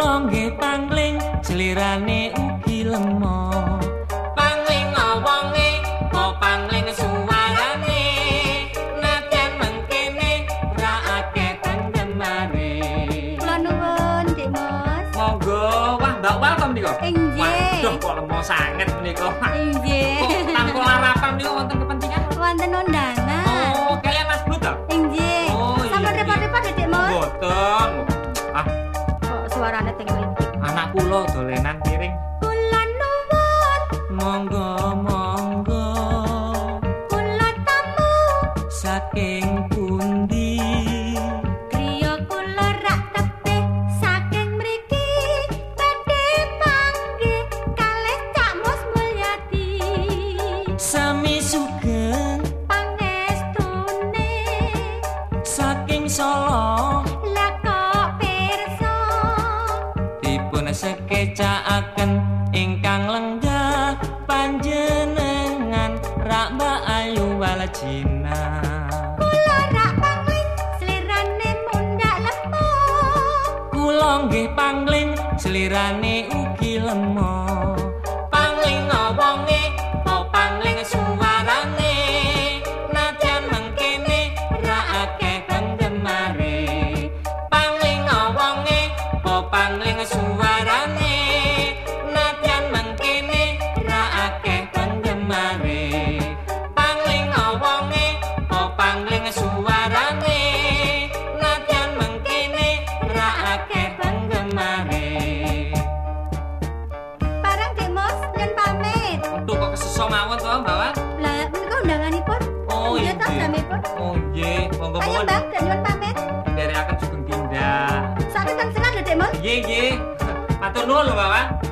Kula nggih pangling slirane ugi lemah. Pangling wonge kok pangling suwarane. Nadyan mengkene ra akeh penggemare. Kula nuwun, Dik Mas. Monggo, wah Mbak welcome nika. Inggih. Waduh kok lemah sanget menika. Inggih. Kok tanpa larapan niku wonten kepentingan? Wonten undangan. Oh, kalian Mas Bud ta? Inggih. Oh, iya, Sampun iya. repot-repot Dik Mas. Boten. Ah, Kok suarane tingling. anak kula dolenan piring. Kula nuwun, Monggo monggo kula tamu. saking pundi? Griya kula rak tebih saking mriki badhe panggih kalih Cak Mus Mulyadi. Sami sugeng Pangestune saking Solo lah kok pirsa dipun sekecakaken ingkang lenggah panjenengan rak Mbak Ayu Walajina. kula rak pangling slirane mundak lemah. Kula nggih pangling slirane ugi lemah. Pangling wonge kok pangling suwarane. Nadyan mengkene ra akeh penggemare. Pangling wonge kok pangling suwarane. Nadyan mengkene ra akeh penggemare. Pangling wonge kok pangling suwarane. Nadyan mengkene ra akeh penggemare. Barang Dik Mus nyun pamit. Untuk kok keseso mawon to, Mbak Wan? Lah menika undanganipun. Oh, Nggih ta nggih. damipun. Oh, nggih. Monggo Ayo mawon. Mbak, dan nyun pamit. Derekaken sugeng pindah. Sakit kan sengat lho Dik Mus. Nggih, nggih. Matur nuwun lho, Mbak Wan.